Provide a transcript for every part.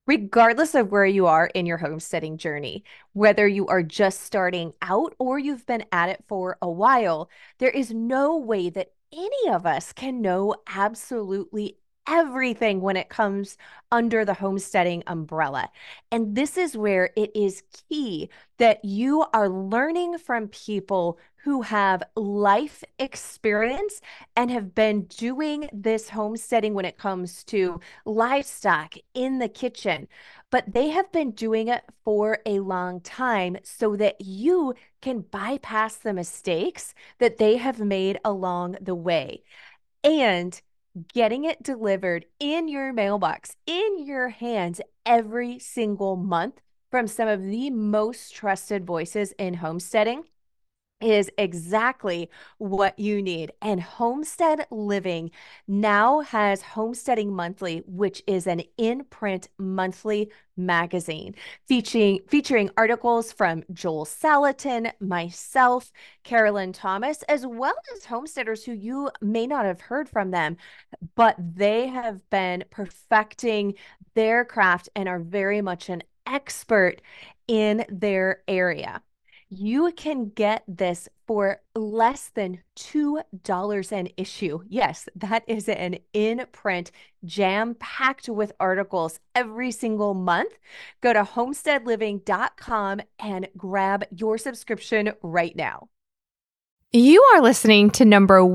Regardless of where you are in your homesteading journey, whether you are just starting out or you've been at it for a while, there is no way that any of us can know absolutely everything when it comes under the homesteading umbrella. And this is where it is key that you are learning from people who have life experience and have been doing this homesteading when it comes to livestock in the kitchen, but they have been doing it for a long time so that you can bypass the mistakes that they have made along the way. And getting it delivered in your mailbox, in your hands every single month from some of the most trusted voices in homesteading is exactly what you need. And Homestead Living now has Homesteading Monthly, which is an in-print monthly magazine featuring articles from Joel Salatin, myself, Carolyn Thomas, as well as homesteaders who you may not have heard from them, but they have been perfecting their craft and are very much an expert in their area. You can get this for less than $2 an issue. Yes, that is an in print, jam packed with articles every single month. Go to homesteadliving.com and grab your subscription right now. You are listening to number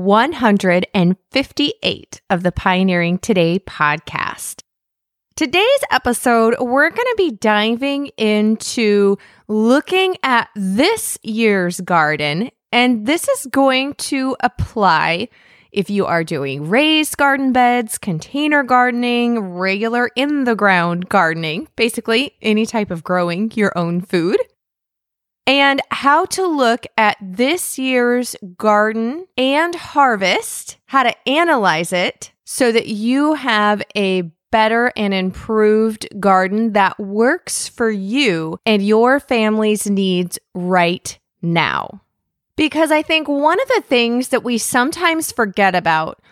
158 of the Pioneering Today podcast. Today's episode, we're going to be diving into looking at this year's garden, and this is going to apply if you are doing raised garden beds, container gardening, regular in-the-ground gardening, basically any type of growing your own food, and how to look at this year's garden and harvest, how to analyze it so that you have a better and improved garden that works for you and your family's needs right now. Because I think one of the things that we sometimes forget about,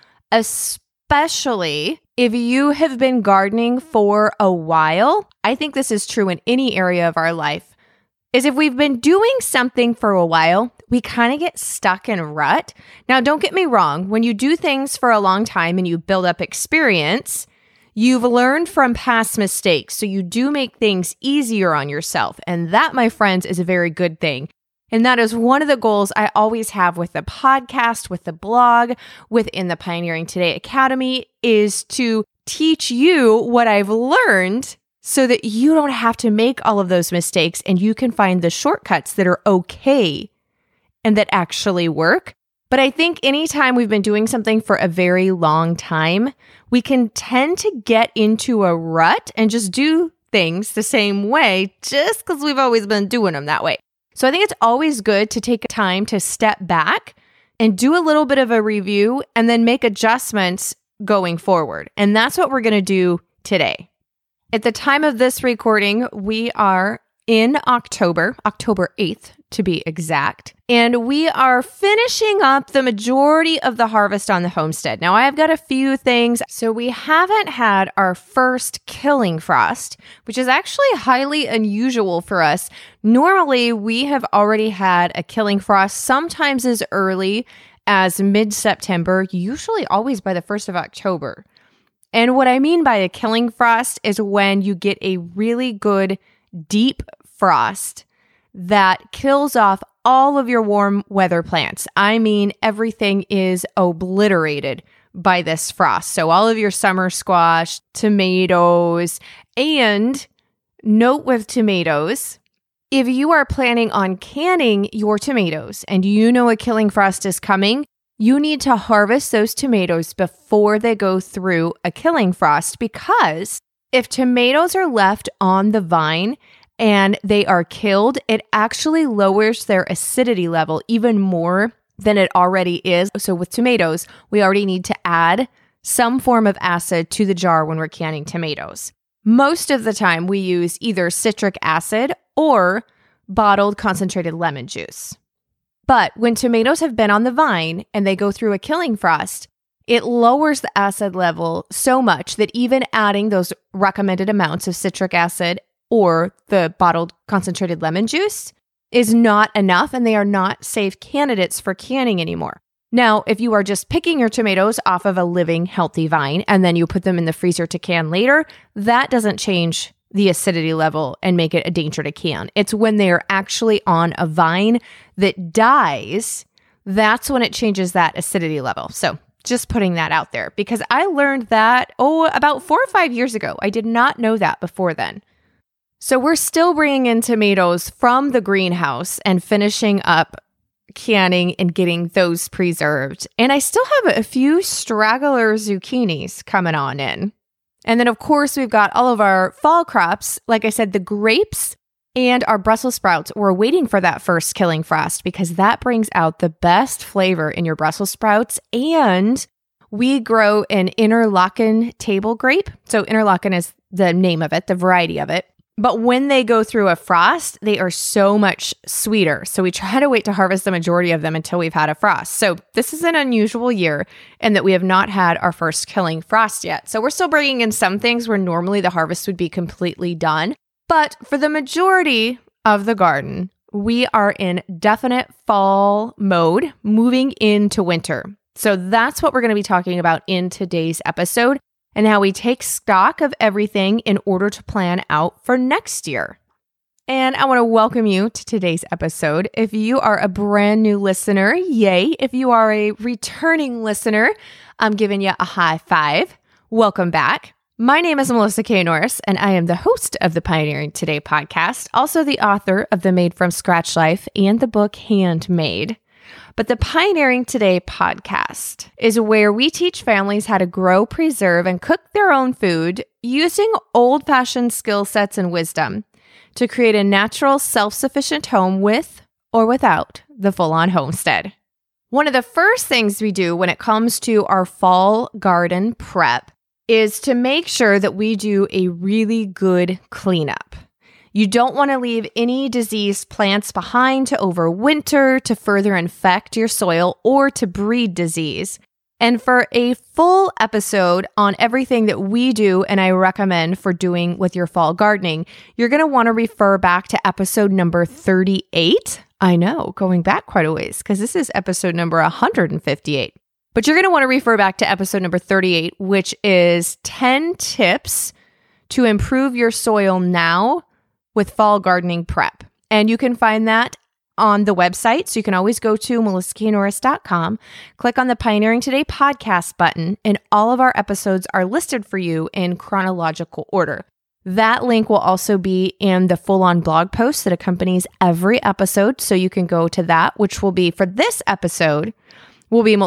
especially if you have been gardening for a while, I think this is true in any area of our life, is if we've been doing something for a while, we kind of get stuck in a rut. Now, don't get me wrong. When you do things for a long time and you build up experience, you've learned from past mistakes, so you do make things easier on yourself. And that, my friends, is a very good thing. And that is one of the goals I always have with the podcast, with the blog, within the Pioneering Today Academy, is to teach you what I've learned so that you don't have to make all of those mistakes and you can find the shortcuts that are okay and that actually work. But I think anytime we've been doing something for a very long time, we can tend to get into a rut and just do things the same way just because we've always been doing them that way. So I think it's always good to take time to step back and do a little bit of a review and then make adjustments going forward. And that's what we're going to do today. At the time of this recording, we are in October 8th to be exact. And we are finishing up the majority of the harvest on the homestead. Now, I've got a few things. So we haven't had our first killing frost, which is actually highly unusual for us. Normally, we have already had a killing frost, sometimes as early as mid-September, usually always by the 1st of October. And what I mean by a killing frost is when you get a really good deep frost that kills off all of your warm weather plants. I mean, everything is obliterated by this frost. So all of your summer squash, tomatoes, and note with tomatoes, if you are planning on canning your tomatoes and you know a killing frost is coming, you need to harvest those tomatoes before they go through a killing frost, because if tomatoes are left on the vine and they are killed, it actually lowers their acidity level even more than it already is. So with tomatoes, we already need to add some form of acid to the jar when we're canning tomatoes. Most of the time, we use either citric acid or bottled concentrated lemon juice. But when tomatoes have been on the vine and they go through a killing frost, it lowers the acid level so much that even adding those recommended amounts of citric acid or the bottled concentrated lemon juice is not enough, and they are not safe candidates for canning anymore. Now, if you are just picking your tomatoes off of a living, healthy vine and then you put them in the freezer to can later, that doesn't change the acidity level and make it a danger to can. It's when they are actually on a vine that dies, that's when it changes that acidity level. So just putting that out there, because I learned that, about 4 or 5 years ago. I did not know that before then. So we're still bringing in tomatoes from the greenhouse and finishing up canning and getting those preserved. And I still have a few straggler zucchinis coming on in. And then, of course, we've got all of our fall crops. Like I said, the grapes and our Brussels sprouts. We're waiting for that first killing frost because that brings out the best flavor in your Brussels sprouts. And we grow an Interlaken table grape. So Interlaken is the name of it, the variety of it. But when they go through a frost, they are so much sweeter. So we try to wait to harvest the majority of them until we've had a frost. So this is an unusual year in that we have not had our first killing frost yet. So we're still bringing in some things where normally the harvest would be completely done. But for the majority of the garden, we are in definite fall mode, moving into winter. So that's what we're going to be talking about in today's episode, and how we take stock of everything in order to plan out for next year. And I want to welcome you to today's episode. If you are a brand new listener, yay. If you are a returning listener, I'm giving you a high five. Welcome back. My name is Melissa K. Norris, and I am the host of the Pioneering Today podcast, also the author of the Made from Scratch Life and the book Handmade. But the Pioneering Today podcast is where we teach families how to grow, preserve, and cook their own food using old-fashioned skill sets and wisdom to create a natural, self-sufficient home with or without the full-on homestead. One of the first things we do when it comes to our fall garden prep is to make sure that we do a really good cleanup. You don't want to leave any diseased plants behind to overwinter, to further infect your soil, or to breed disease. And for a full episode on everything that we do and I recommend for doing with your fall gardening, you're going to want to refer back to episode number 38. I know, going back quite a ways because this is episode number 158. But you're going to want to refer back to episode number 38, which is 10 tips to improve your soil now with fall gardening prep. And you can find that on the website. So you can always go to melissaknorris.com, click on the Pioneering Today podcast button, and all of our episodes are listed for you in chronological order. That link will also be in the full-on blog post that accompanies every episode. So you can go to that, which will be for this episode, will be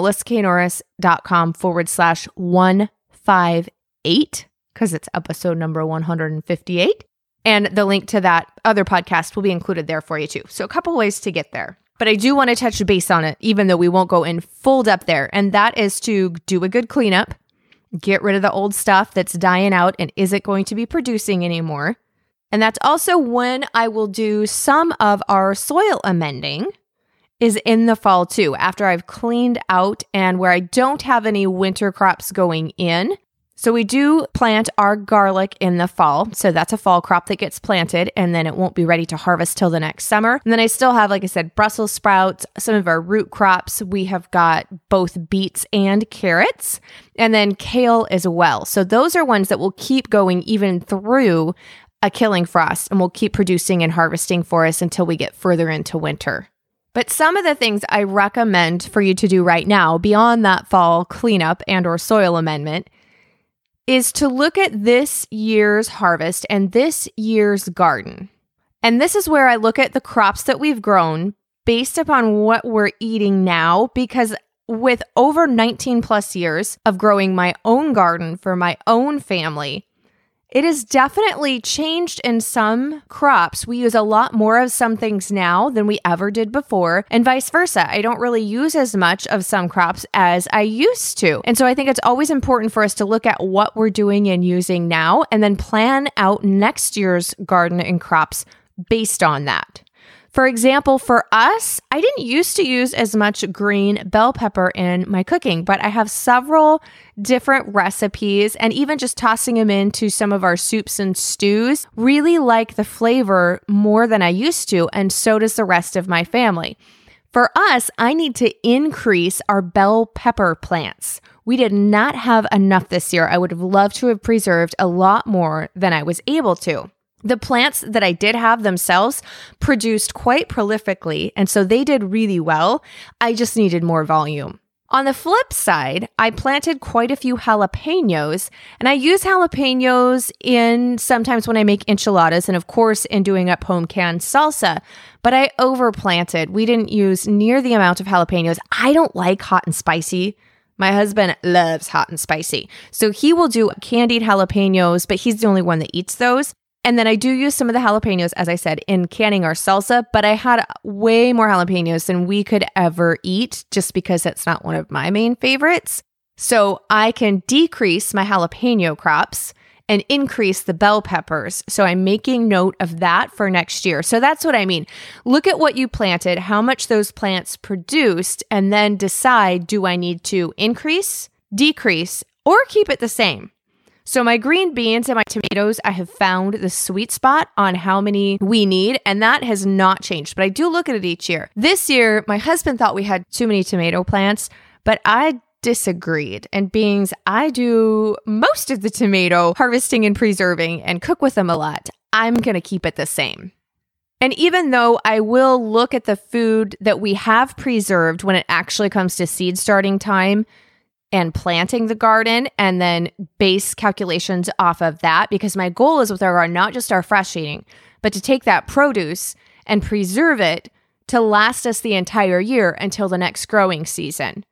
melissaknorris.com/158, because it's episode number 158. And the link to that other podcast will be included there for you too. So a couple ways to get there. But I do want to touch base on it, even though we won't go in full depth there. And that is to do a good cleanup, get rid of the old stuff that's dying out and isn't going to be producing anymore. And that's also when I will do some of our soil amending is in the fall too, after I've cleaned out and where I don't have any winter crops going in. So we do plant our garlic in the fall. So that's a fall crop that gets planted and then it won't be ready to harvest till the next summer. And then I still have, like I said, Brussels sprouts, some of our root crops. We have got both beets and carrots, and then kale as well. So those are ones that will keep going even through a killing frost and will keep producing and harvesting for us until we get further into winter. But some of the things I recommend for you to do right now, beyond that fall cleanup and or soil amendment, is to look at this year's harvest and this year's garden. And this is where I look at the crops that we've grown based upon what we're eating now, because with over 19 plus years of growing my own garden for my own family, it has definitely changed in some crops. We use a lot more of some things now than we ever did before, and vice versa. I don't really use as much of some crops as I used to. And so I think it's always important for us to look at what we're doing and using now and then plan out next year's garden and crops based on that. For example, for us, I didn't used to use as much green bell pepper in my cooking, but I have several different recipes, and even just tossing them into some of our soups and stews, really like the flavor more than I used to, and so does the rest of my family. For us, I need to increase our bell pepper plants. We did not have enough this year. I would have loved to have preserved a lot more than I was able to. The plants that I did have themselves produced quite prolifically, and so they did really well. I just needed more volume. On the flip side, I planted quite a few jalapenos, and I use jalapenos in sometimes when I make enchiladas and of course in doing up home canned salsa, but I overplanted. We didn't use near the amount of jalapenos. I don't like hot and spicy. My husband loves hot and spicy, so he will do candied jalapenos, but he's the only one that eats those. And then I do use some of the jalapenos, as I said, in canning our salsa, but I had way more jalapenos than we could ever eat just because it's not one of my main favorites. So I can decrease my jalapeno crops and increase the bell peppers. So I'm making note of that for next year. So that's what I mean. Look at what you planted, how much those plants produced, and then decide, do I need to increase, decrease, or keep it the same? So my green beans and my tomatoes, I have found the sweet spot on how many we need, and that has not changed. But I do look at it each year. This year, my husband thought we had too many tomato plants, but I disagreed. And beings, I do most of the tomato harvesting and preserving and cook with them a lot. I'm going to keep it the same. And even though I will look at the food that we have preserved when it actually comes to seed starting time and planting the garden, and then base calculations off of that, because my goal is with our garden, not just our fresh eating, but to take that produce and preserve it to last us the entire year until the next growing season.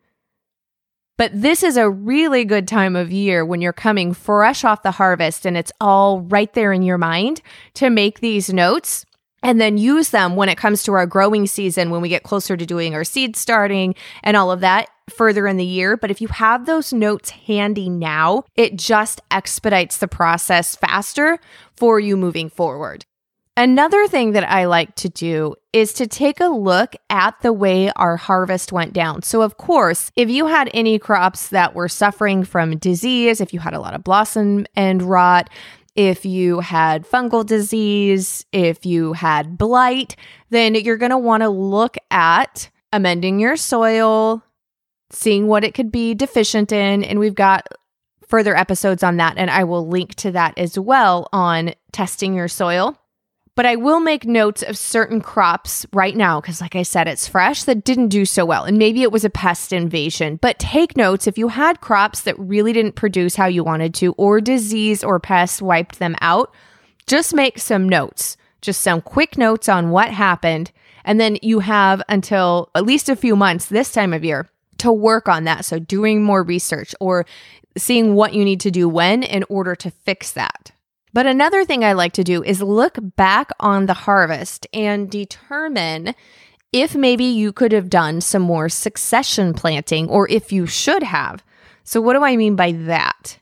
But this is a really good time of year when you're coming fresh off the harvest and it's all right there in your mind to make these notes and then use them when it comes to our growing season, when we get closer to doing our seed starting and all of that further in the year. But if you have those notes handy now, it just expedites the process faster for you moving forward. Another thing that I like to do is to take a look at the way our harvest went down. So of course, if you had any crops that were suffering from disease, if you had a lot of blossom end rot, if you had fungal disease, if you had blight, then you're going to want to look at amending your soil, seeing what it could be deficient in. And we've got further episodes on that, and I will link to that as well on testing your soil. But I will make notes of certain crops right now because, like I said, it's fresh that didn't do so well. And maybe it was a pest invasion. But take notes if you had crops that really didn't produce how you wanted to, or disease or pests wiped them out, just make some notes, just some quick notes on what happened. And then you have until at least a few months this time of year to work on that. So doing more research or seeing what you need to do when in order to fix that. But another thing I like to do is look back on the harvest and determine if maybe you could have done some more succession planting or if you should have. So what do I mean by that?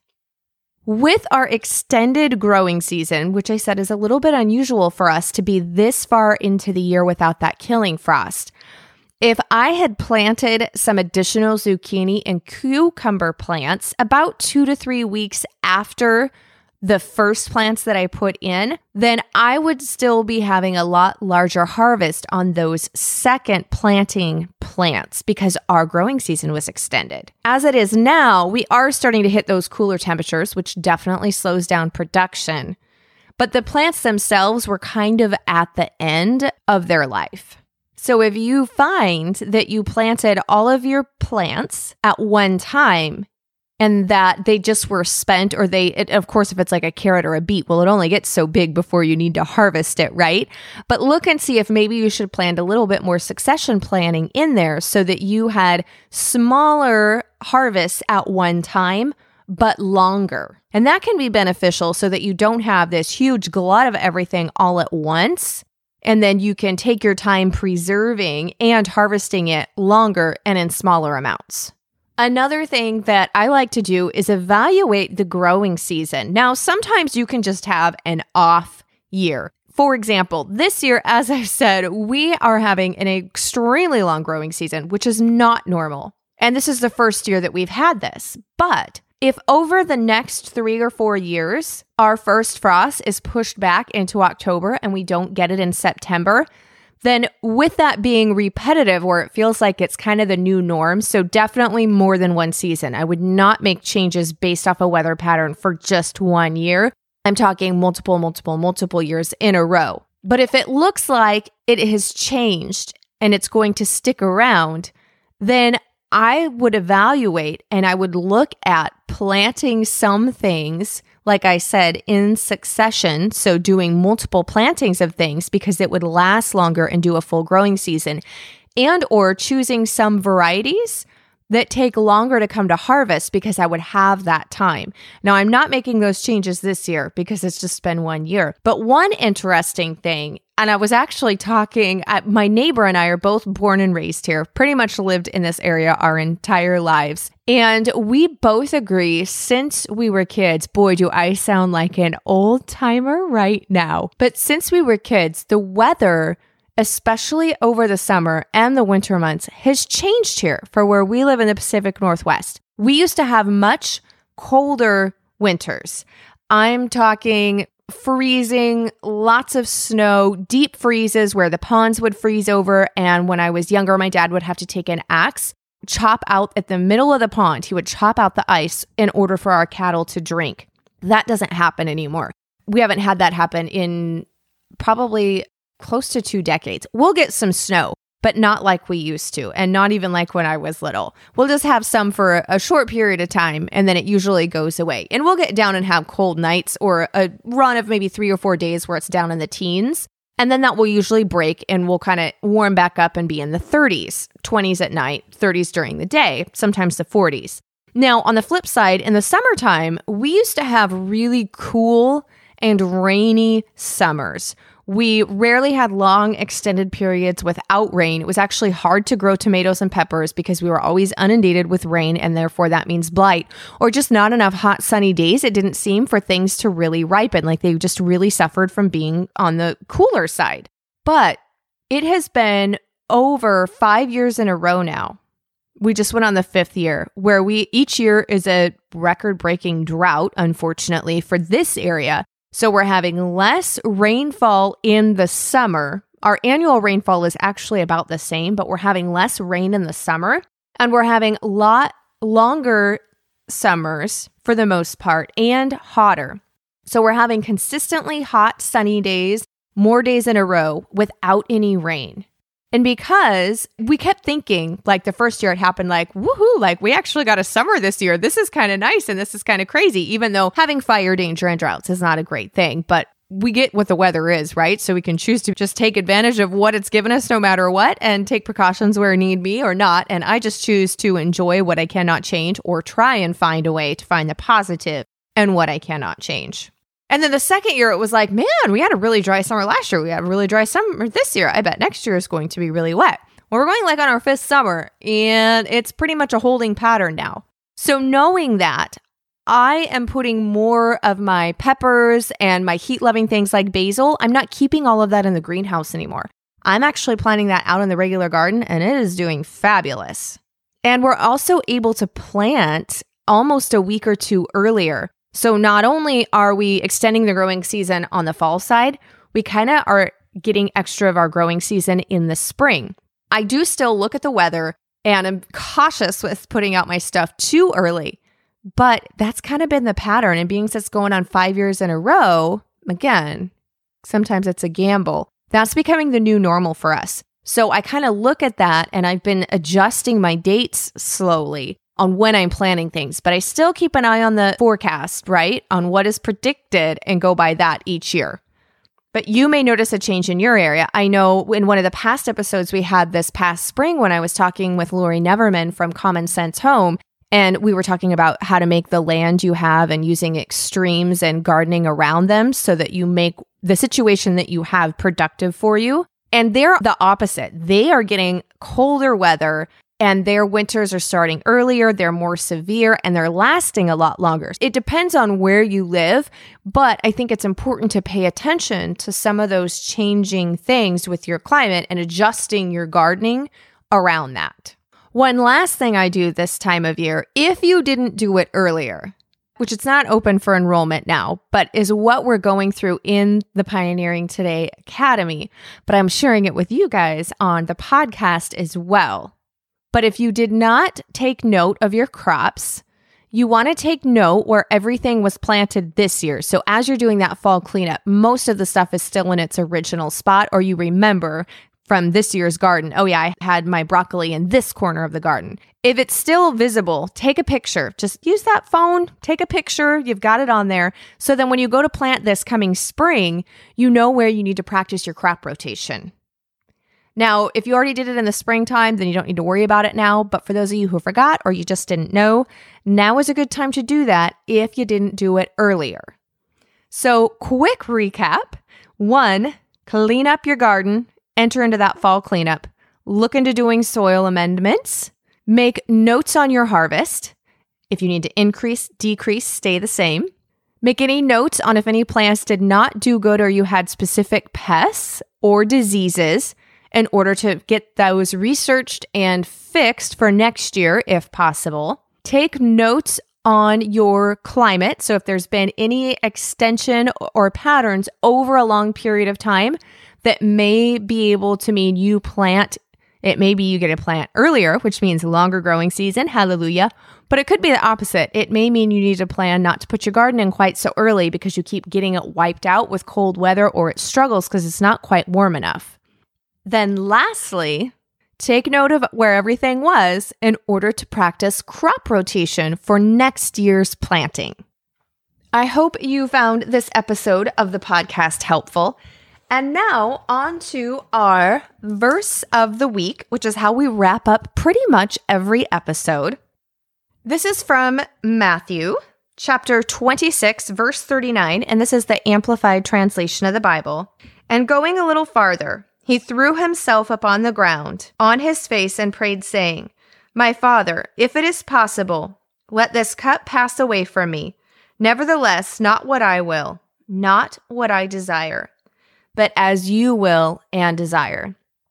With our extended growing season, which I said is a little bit unusual for us to be this far into the year without that killing frost, if I had planted some additional zucchini and cucumber plants about 2 to 3 weeks after the first plants that I put in, then I would still be having a lot larger harvest on those second planting plants because our growing season was extended. As it is now, we are starting to hit those cooler temperatures, which definitely slows down production. But the plants themselves were kind of at the end of their life. So if you find that you planted all of your plants at one time, and that they just were spent, or of course, if it's like a carrot or a beet, well, it only gets so big before you need to harvest it, right? But look and see if maybe you should plan a little bit more succession planning in there so that you had smaller harvests at one time, but longer. And that can be beneficial so that you don't have this huge glut of everything all at once. And then you can take your time preserving and harvesting it longer and in smaller amounts. Another thing that I like to do is evaluate the growing season. Now, sometimes you can just have an off year. For example, this year, as I said, we are having an extremely long growing season, which is not normal. And this is the first year that we've had this. But if over the next 3 or 4 years, our first frost is pushed back into October and we don't get it in September, then with that being repetitive, where it feels like it's kind of the new norm, so definitely more than one season. I would not make changes based off a weather pattern for just 1 year. I'm talking multiple years in a row. But if it looks like it has changed and it's going to stick around, then I would evaluate and I would look at planting some things, like I said, in succession. So doing multiple plantings of things because it would last longer and do a full growing season, and or choosing some varieties that take longer to come to harvest because I would have that time. Now, I'm not making those changes this year because it's just been 1 year. But one interesting thing, and I was actually talking, my neighbor and I are both born and raised here, pretty much lived in this area our entire lives. And we both agree since we were kids, boy, do I sound like an old timer right now. But since we were kids, the weather, especially over the summer and the winter months, has changed here for where we live in the Pacific Northwest. We used to have much colder winters. I'm talking freezing, lots of snow, deep freezes where the ponds would freeze over. And when I was younger, my dad would have to take an axe, chop out at the middle of the pond. He would chop out the ice in order for our cattle to drink. That doesn't happen anymore. We haven't had that happen in probably close to 2 decades. We'll get some snow, but not like we used to, and not even like when I was little. We'll just have some for a short period of time, and then it usually goes away. And we'll get down and have cold nights or a run of maybe 3 or 4 days where it's down in the teens. And then that will usually break and we'll kind of warm back up and be in the 30s, 20s at night, 30s during the day, sometimes the 40s. Now, on the flip side, in the summertime, we used to have really cool and rainy summers. We rarely had long extended periods without rain. It was actually hard to grow tomatoes and peppers because we were always inundated with rain, and therefore that means blight, or just not enough hot sunny days. It didn't seem for things to really ripen. Like they just really suffered from being on the cooler side. But it has been over 5 years in a row now. We just went on the 5th year where each year is a record-breaking drought, unfortunately, for this area. So we're having less rainfall in the summer. Our annual rainfall is actually about the same, but we're having less rain in the summer. And we're having a lot longer summers for the most part and hotter. So we're having consistently hot, sunny days, more days in a row without any rain. And because we kept thinking, like the first year it happened like, woohoo, like we actually got a summer this year. This is kind of nice and this is kind of crazy, even though having fire danger and droughts is not a great thing. But we get what the weather is, right? So we can choose to just take advantage of what it's given us no matter what and take precautions where need be or not. And I just choose to enjoy what I cannot change or try and find a way to find the positive in what I cannot change. And then the second year, it was like, man, we had a really dry summer last year. We had a really dry summer this year. I bet next year is going to be really wet. Well, we're going like on our 5th summer, and it's pretty much a holding pattern now. So knowing that, I am putting more of my peppers and my heat-loving things like basil. I'm not keeping all of that in the greenhouse anymore. I'm actually planting that out in the regular garden, and it is doing fabulous. And we're also able to plant almost a week or 2 earlier. So not only are we extending the growing season on the fall side, we kind of are getting extra of our growing season in the spring. I do still look at the weather and I'm cautious with putting out my stuff too early, but that's kind of been the pattern. And being since going on 5 years in a row, again, sometimes it's a gamble. That's becoming the new normal for us. So I kind of look at that and I've been adjusting my dates slowly on when I'm planning things, but I still keep an eye on the forecast, right? On what is predicted and go by that each year. But you may notice a change in your area. I know in one of the past episodes we had this past spring when I was talking with Lori Neverman from Common Sense Home, and we were talking about how to make the land you have and using extremes and gardening around them so that you make the situation that you have productive for you. And they're the opposite. They are getting colder weather and their winters are starting earlier, they're more severe, and they're lasting a lot longer. It depends on where you live, but I think it's important to pay attention to some of those changing things with your climate and adjusting your gardening around that. One last thing I do this time of year, if you didn't do it earlier, which it's not open for enrollment now, but is what we're going through in the Pioneering Today Academy, but I'm sharing it with you guys on the podcast as well. But if you did not take note of your crops, you want to take note where everything was planted this year. So as you're doing that fall cleanup, most of the stuff is still in its original spot, or you remember from this year's garden, oh yeah, I had my broccoli in this corner of the garden. If it's still visible, take a picture. Just use that phone, take a picture, you've got it on there. So then when you go to plant this coming spring, you know where you need to practice your crop rotation. Now, if you already did it in the springtime, then you don't need to worry about it now. But for those of you who forgot or you just didn't know, now is a good time to do that if you didn't do it earlier. So quick recap. 1, clean up your garden. Enter into that fall cleanup. Look into doing soil amendments. Make notes on your harvest. If you need to increase, decrease, stay the same. Make any notes on if any plants did not do good or you had specific pests or diseases in order to get those researched and fixed for next year if possible. Take notes on your climate. So if there's been any extension or patterns over a long period of time, that may be able to mean you plant, it may be you get a plant earlier, which means longer growing season, hallelujah. But it could be the opposite. It may mean you need to plan not to put your garden in quite so early because you keep getting it wiped out with cold weather, or it struggles because it's not quite warm enough. Then lastly, take note of where everything was in order to practice crop rotation for next year's planting. I hope you found this episode of the podcast helpful. And now on to our verse of the week, which is how we wrap up pretty much every episode. This is from Matthew, chapter 26, verse 39, and this is the Amplified translation of the Bible. And going a little farther, he threw himself upon the ground, on his face, and prayed, saying, My Father, if it is possible, let this cup pass away from me. Nevertheless, not what I will, not what I desire, but as you will and desire.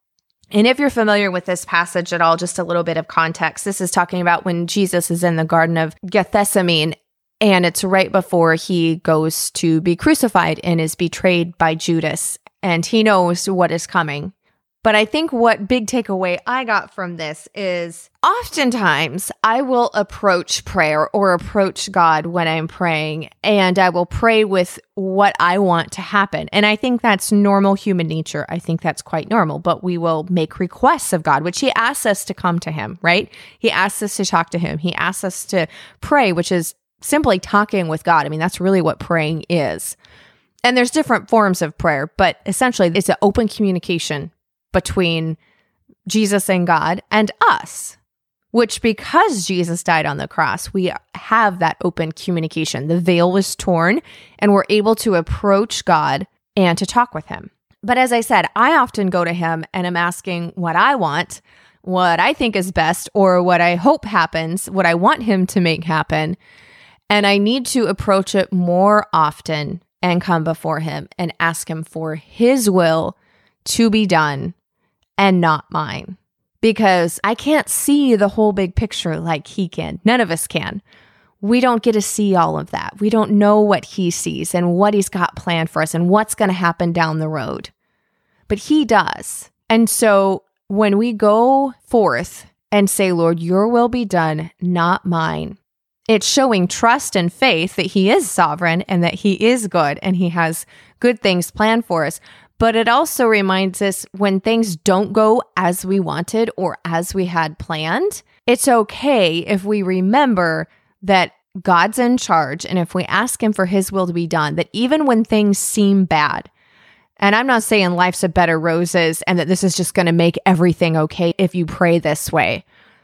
And if you're familiar with this passage at all, just a little bit of context, this is talking about when Jesus is in the Garden of Gethsemane, and it's right before he goes to be crucified and is betrayed by Judas, and he knows what is coming. But I think what big takeaway I got from this is oftentimes I will approach prayer or approach God when I'm praying, and I will pray with what I want to happen. And I think that's normal human nature. I think that's quite normal, but we will make requests of God, which he asks us to come to him, right? He asks us to talk to him. He asks us to pray, which is simply talking with God. I mean, that's really what praying is. And there's different forms of prayer, but essentially it's an open communication between Jesus and God and us, which because Jesus died on the cross, we have that open communication. The veil was torn and we're able to approach God and to talk with him. But as I said, I often go to him and I'm asking what I want, what I think is best, or what I hope happens, what I want him to make happen. And I need to approach it more often and come before him and ask him for his will to be done and not mine, because I can't see the whole big picture like he can. None of us can. We don't get to see all of that. We don't know what he sees and what he's got planned for us and what's going to happen down the road. But he does. And so when we go forth and say, Lord, your will be done, not mine, it's showing trust and faith that he is sovereign and that he is good and he has good things planned for us. But it also reminds us when things don't go as we wanted or as we had planned, it's okay if we remember that God's in charge. And if we ask him for his will to be done, that even when things seem bad, and I'm not saying life's a bed of roses and that this is just going to make everything okay if you pray this way.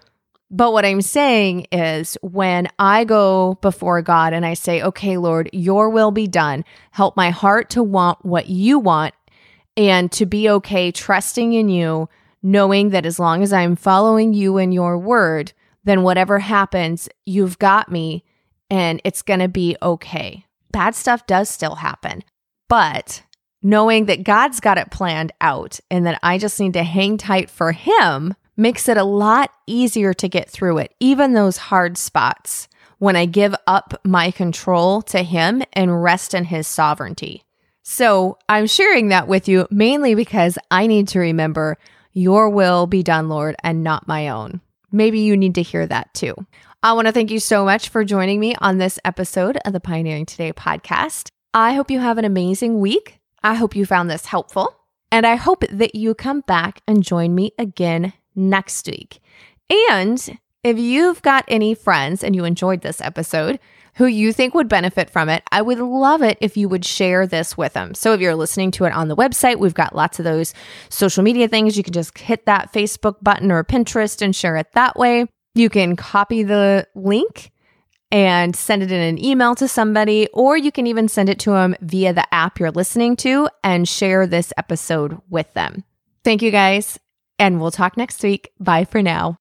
But what I'm saying is when I go before God and I say, okay, Lord, your will be done. Help my heart to want what you want and to be okay trusting in you, knowing that as long as I'm following you and your word, then whatever happens, you've got me and it's going to be okay. Bad stuff does still happen, but knowing that God's got it planned out and that I just need to hang tight for Him makes it a lot easier to get through it, even those hard spots, when I give up my control to Him and rest in His sovereignty. So I'm sharing that with you mainly because I need to remember, your will be done, Lord, and not my own. Maybe you need to hear that too. I want to thank you so much for joining me on this episode of the Pioneering Today podcast. I hope you have an amazing week. I hope you found this helpful, and I hope that you come back and join me again next week. And if you've got any friends and you enjoyed this episode who you think would benefit from it, I would love it if you would share this with them. So if you're listening to it on the website, we've got lots of those social media things. You can just hit that Facebook button or Pinterest and share it that way. You can copy the link and send it in an email to somebody, or you can even send it to them via the app you're listening to and share this episode with them. Thank you guys, and we'll talk next week. Bye for now.